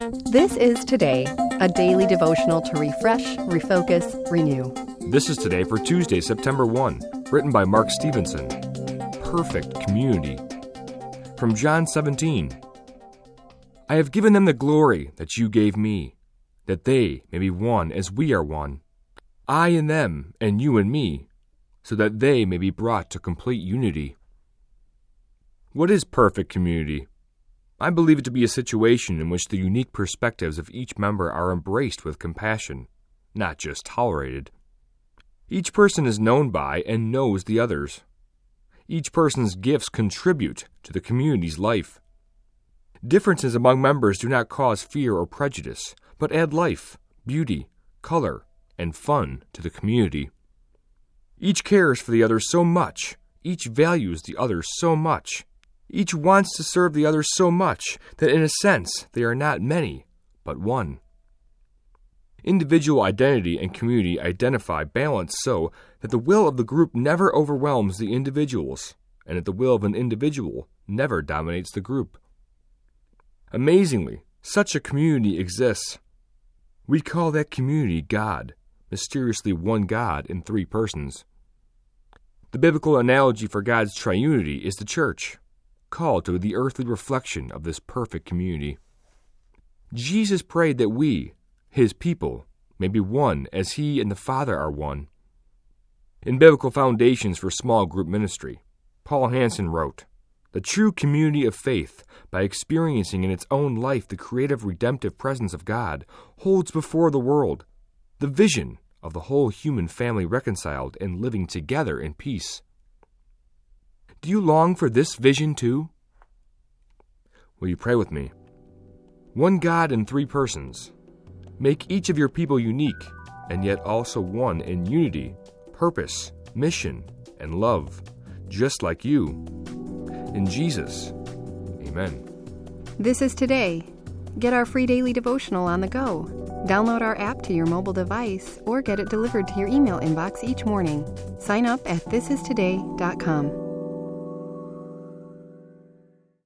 This is Today, a daily devotional to refresh, refocus, renew. This is Today for Tuesday, September 1, written by Mark Stevenson. Perfect community. From John 17. I have given them the glory that you gave me, that they may be one as we are one, I in them and you in me, so that they may be brought to complete unity. What is perfect community? I believe it to be a situation in which the unique perspectives of each member are embraced with compassion, not just tolerated. Each person is known by and knows the others. Each person's gifts contribute to the community's life. Differences among members do not cause fear or prejudice, but add life, beauty, color, and fun to the community. Each cares for the other so much. Each values the other so much. Each wants to serve the other so much that in a sense they are not many, but one. Individual identity and community identify balance so that the will of the group never overwhelms the individuals, and that the will of an individual never dominates the group. Amazingly, such a community exists. We call that community God, mysteriously one God in three persons. The biblical analogy for God's triunity is the church, called to the earthly reflection of this perfect community. Jesus prayed that we, His people, may be one as He and the Father are one. In Biblical Foundations for Small Group Ministry, Paul Hansen wrote, "The true community of faith, by experiencing in its own life the creative redemptive presence of God, holds before the world the vision of the whole human family reconciled and living together in peace." Do you long for this vision too? Will you pray with me? One God in three persons. Make each of your people unique, and yet also one in unity, purpose, mission, and love, just like you. In Jesus, amen. This is Today. Get our free daily devotional on the go. Download our app to your mobile device or get it delivered to your email inbox each morning. Sign up at thisistoday.com.